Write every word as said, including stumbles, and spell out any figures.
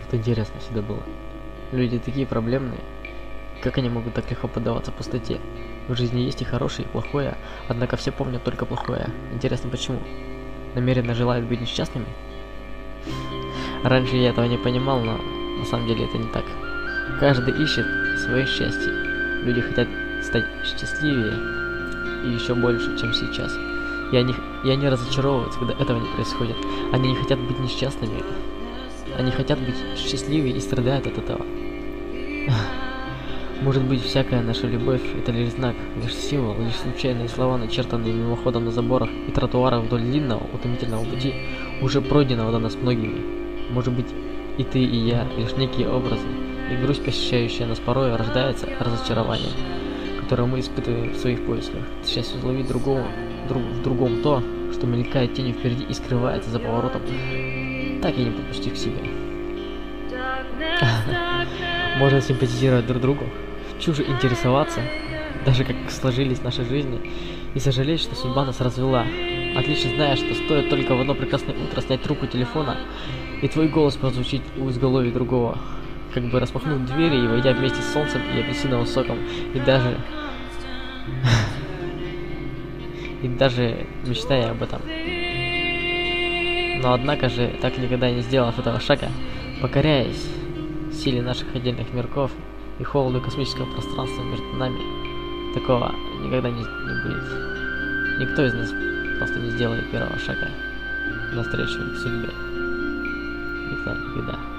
Вот интересно всегда было. Люди такие проблемные. Как они могут так легко поддаваться пустоте? В жизни есть и хорошее, и плохое, однако все помнят только плохое. Интересно, почему? Намеренно желают быть несчастными? Раньше я этого не понимал, но на самом деле это не так. Каждый ищет свое счастье. Люди хотят стать счастливее и еще больше, чем сейчас. И они, и они разочаровываются, когда этого не происходит. Они не хотят быть несчастными. Они хотят быть счастливее и страдают от этого. Может быть, всякая наша любовь — это лишь знак, лишь символ, лишь случайные слова, начертанные мимоходом на заборах и тротуарах вдоль длинного, утомительного пути, уже пройденного до нас многими. Может быть, и ты, и я — лишь некие образы, и грусть, посещающая нас порой, рождается разочарованием, которое мы испытываем в своих поисках. Счастье изловить другого, друг, в другом то, что мелькает тенью впереди и скрывается за поворотом, так и не подпустив к себе. Можно симпатизировать друг другу, чуже интересоваться, даже как сложились наши жизни, и сожалеть, что судьба нас развела, отлично зная, что стоит только в одно прекрасное утро снять трубку телефона, и твой голос прозвучит у изголовья другого, как бы распахнув двери и войдя вместе с солнцем и апельсиновым соком, и даже... и даже мечтая об этом. Но однако же, так никогда не сделав этого шага, покоряясь силе наших отдельных мирков и холоду космического пространства между нами, такого никогда не, не будет. Никто из нас просто не сделает первого шага навстречу к судьбе. Никто никогда.